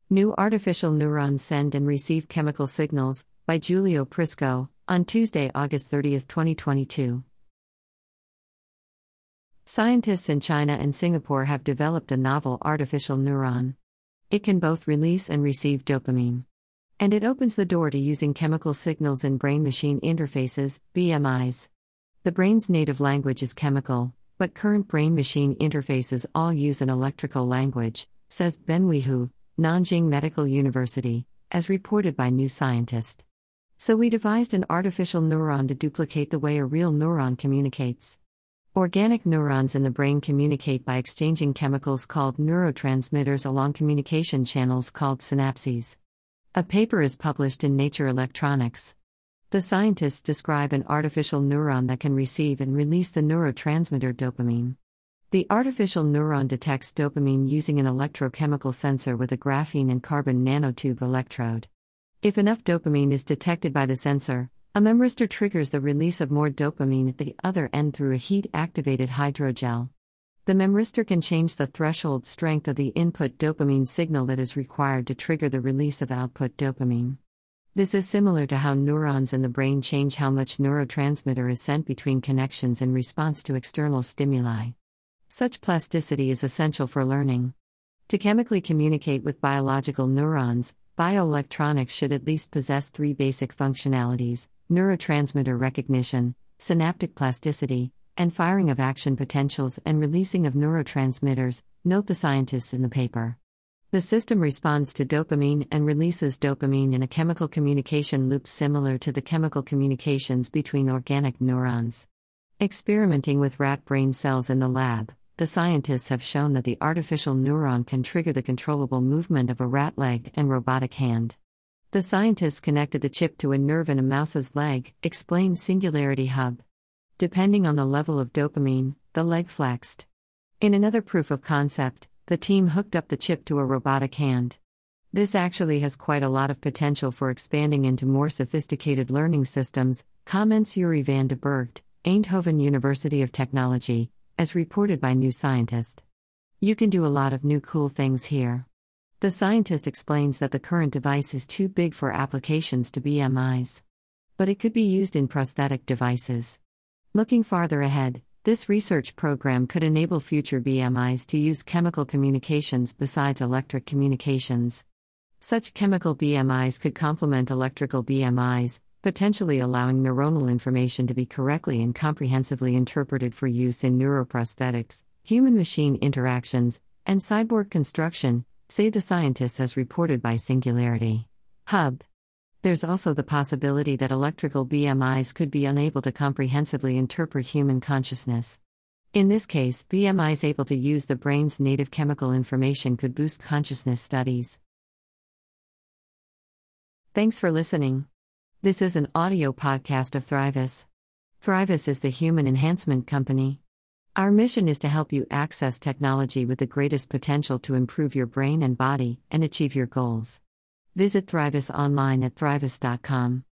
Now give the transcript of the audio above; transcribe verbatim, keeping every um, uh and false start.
New artificial neurons send and receive chemical signals, by Giulio Prisco, on Tuesday, August thirtieth, twenty twenty-two. Scientists in China and Singapore have developed a novel artificial neuron. It can both release and receive dopamine. And it opens the door to using chemical signals in brain-machine interfaces, B M Is. The brain's native language is chemical, but current brain-machine interfaces all use an electrical language, says Benhui Hu, Nanjing Medical University, as reported by New Scientist. So we devised an artificial neuron to duplicate the way a real neuron communicates. Organic neurons in the brain communicate by exchanging chemicals called neurotransmitters along communication channels called synapses. A paper is published in Nature Electronics. The scientists describe an artificial neuron that can receive and release the neurotransmitter dopamine. The artificial neuron detects dopamine using an electrochemical sensor with a graphene and carbon nanotube electrode. If enough dopamine is detected by the sensor, a memristor triggers the release of more dopamine at the other end through a heat-activated hydrogel. The memristor can change the threshold strength of the input dopamine signal that is required to trigger the release of output dopamine. This is similar to how neurons in the brain change how much neurotransmitter is sent between connections in response to external stimuli. Such plasticity is essential for learning. To chemically communicate with biological neurons, bioelectronics should at least possess three basic functionalities: neurotransmitter recognition, synaptic plasticity, and firing of action potentials and releasing of neurotransmitters, note the scientists in the paper. The system responds to dopamine and releases dopamine in a chemical communication loop similar to the chemical communications between organic neurons. Experimenting with rat brain cells in the lab, the scientists have shown that the artificial neuron can trigger the controllable movement of a rat leg and robotic hand. The scientists connected the chip to a nerve in a mouse's leg, explained Singularity Hub. Depending on the level of dopamine, the leg flexed. In another proof of concept, the team hooked up the chip to a robotic hand. This actually has quite a lot of potential for expanding into more sophisticated learning systems, comments Yuri van de Burgt, Eindhoven University of Technology, as reported by New Scientist. You can do a lot of new cool things here. The scientist explains that the current device is too big for applications to B M Is. But it could be used in prosthetic devices. Looking farther ahead, this research program could enable future B M Is to use chemical communications besides electric communications. Such chemical B M Is could complement electrical B M Is, potentially allowing neuronal information to be correctly and comprehensively interpreted for use in neuroprosthetics, human-machine interactions, and cyborg construction, say the scientists as reported by Singularity Hub. There's also the possibility that electrical B M Is could be unable to comprehensively interpret human consciousness. In this case, B M Is able to use the brain's native chemical information could boost consciousness studies. Thanks for listening. This is an audio podcast of Thrivus. Thrivus is the human enhancement company. Our mission is to help you access technology with the greatest potential to improve your brain and body and achieve your goals. Visit Thrivus online at thrivus dot com.